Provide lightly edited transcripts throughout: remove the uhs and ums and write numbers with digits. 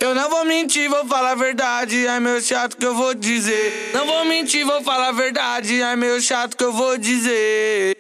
Eu não vou mentir, vou falar a verdade, é meio chato que eu vou dizer. Não vou mentir, vou falar a verdade, é meio chato que eu vou dizer.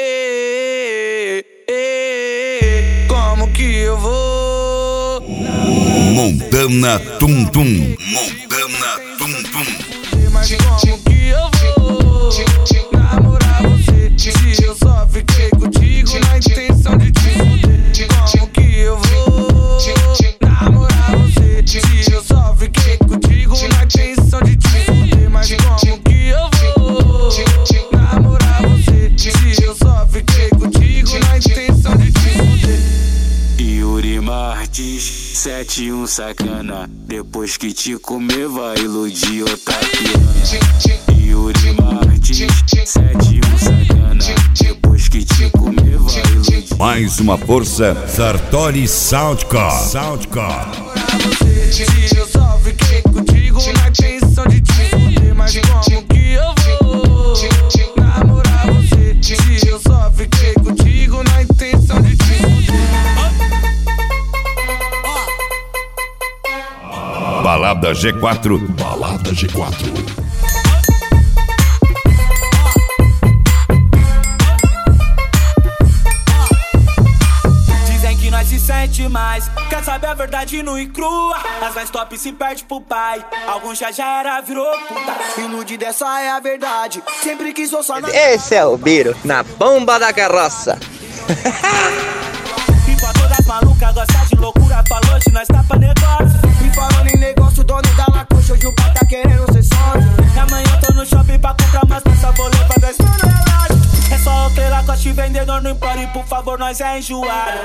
Como que eu vou? Montana Tum Tum. Montana Tum Tum. Mas como que eu vou namorar você se eu só fiquei contigo na intenção de te fuder? Como que eu vou namorar você se eu só fiquei contigo na intenção de te fuder? Mas como que eu vou namorar você se eu só fiquei contigo na intenção de te fuder? Yuri Martins, 71 sacana. Depois que te comer vai iludir outra piranha. Yuri Martins, 71 sacana. Depois que te comer vai iludir. Mais uma força, Sartori Soundcore. Soundcore. Se eu só fiquei contigo na intenção de te fuder, mas como que eu vou namorar você se eu só fiquei contigo na intenção de te fuder? Balada G4. Balada G4. Dizem que nós se sente mais, quer saber a verdade nua e crua. As mais top se perde pro pai, alguns já era, virou puta. Ilude dessa é a verdade, sempre quis sou só na... Esse é o Biro, na bomba da carroça. E pra todas malucas, gosta de loucura, falou de nós tapa negócio. E falando em negócio, o dono da Lacoste, hoje o pai tá querendo ser sócio. E amanhã eu tô no shopping pra comprar umas peças, vou levar 10 mil no relógio. É só o que Lacoste, vendedor no Empório, por favor, nós é enjoado.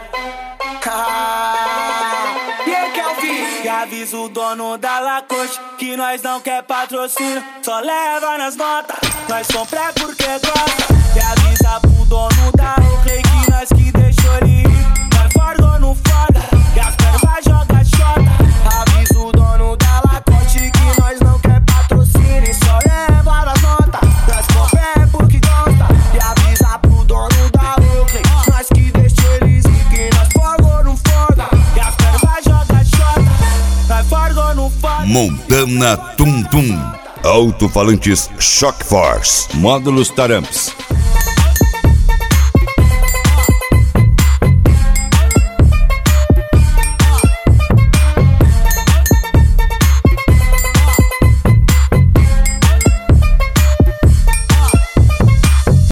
E aí, Kelvin? E avisa o dono da Lacoste que nós não quer patrocínio, só leva nas notas, nós compra porque gosta. E avisa pro dono da Oakley que nós que deixou ele ir. Nós forgou no foda, e as pervas joga xota. Avisa o dono da Lacoste que nós não quer patrocínio, só leva nas notas, nós compra porque gosta. E avisa pro dono da Oakley nós que deixou eles ir, que nós forgou no foda, e as pervas joga xota. Nós forgou no foda. Montana Tum Tum. Alto-falantes Shock Force. Módulos Taramps.